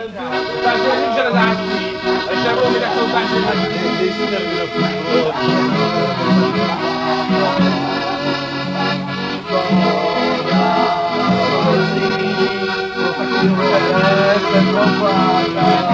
Takže vím, že nezáří, ale ještě nebudou mi takovou taky na